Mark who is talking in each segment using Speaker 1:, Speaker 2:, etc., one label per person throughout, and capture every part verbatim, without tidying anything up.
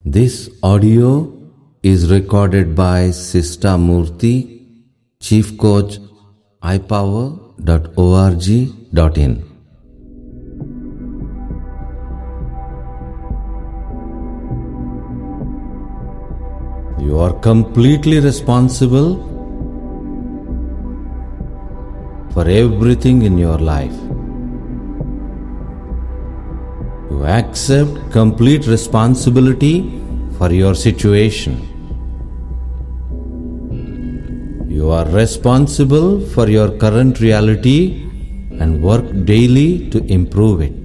Speaker 1: This audio is recorded by Sista Murthy, Chief Coach, i power dot org dot in. You are completely responsible for everything in your life. You accept complete responsibility for your situation. You are responsible for your current reality and work daily to improve it.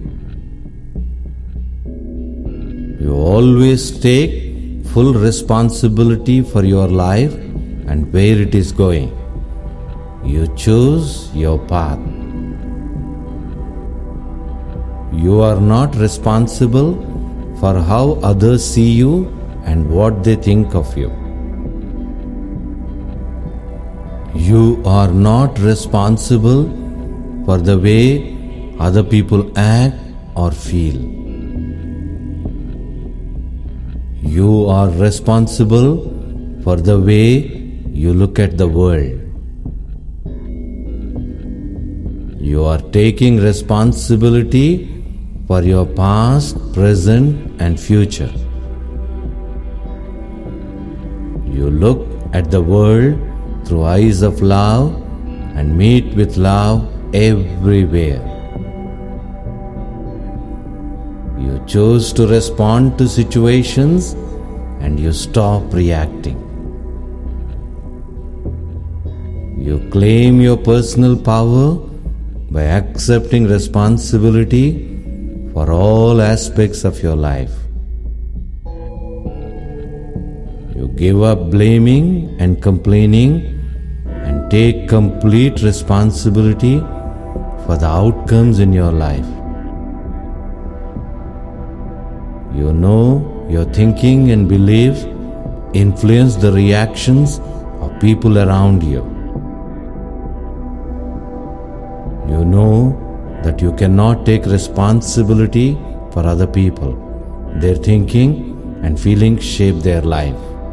Speaker 1: You always take full responsibility for your life and where it is going. You choose your path. You are not responsible for how others see you and what they think of you. You are not responsible for the way other people act or feel. You are responsible for the way you look at the world. You are taking responsibility for your past, present, and future. You look at the world through eyes of love and meet with love everywhere. You choose to respond to situations and you stop reacting. You claim your personal power by accepting responsibility for all aspects of your life. You give up blaming and complaining and take complete responsibility for the outcomes in your life. You know your thinking and beliefs influence the reactions of people around you. You know that you cannot take responsibility for other people. Their thinking and feelings shape their life.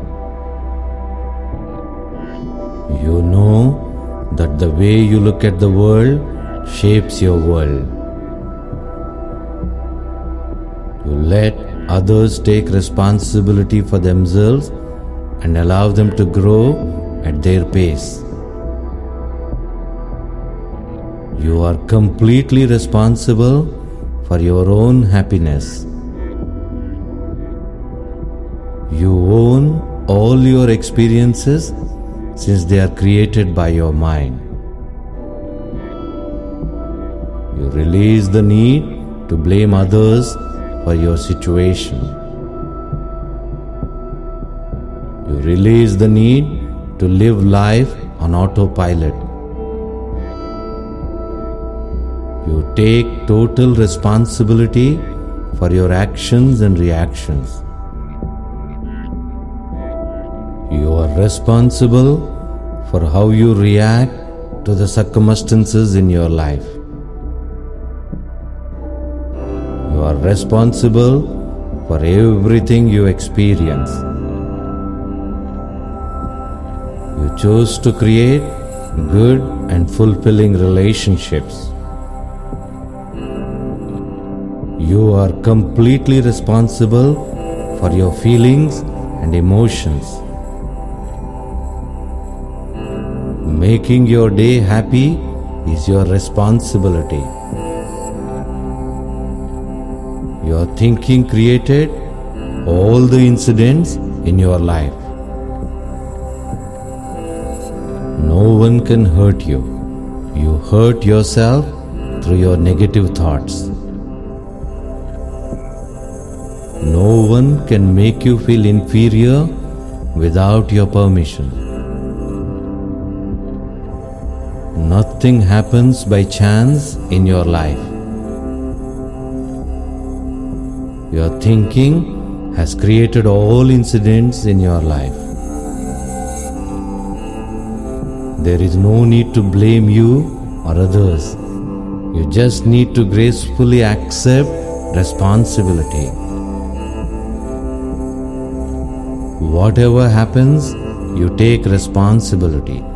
Speaker 1: You know that the way you look at the world shapes your world. You let others take responsibility for themselves and allow them to grow at their pace. You are completely responsible for your own happiness. You own all your experiences since they are created by your mind. You release the need to blame others for your situation. You release the need to live life on autopilot. You take total responsibility for your actions and reactions. You are responsible for how you react to the circumstances in your life. You are responsible for everything you experience. You choose to create good and fulfilling relationships. You are completely responsible for your feelings and emotions. Making your day happy is your responsibility. Your thinking created all the incidents in your life. No one can hurt you. You hurt yourself through your negative thoughts. No one can make you feel inferior without your permission. Nothing happens by chance in your life. Your thinking has created all incidents in your life. There is no need to blame you or others. You just need to gracefully accept responsibility. whatever happens, you take responsibility.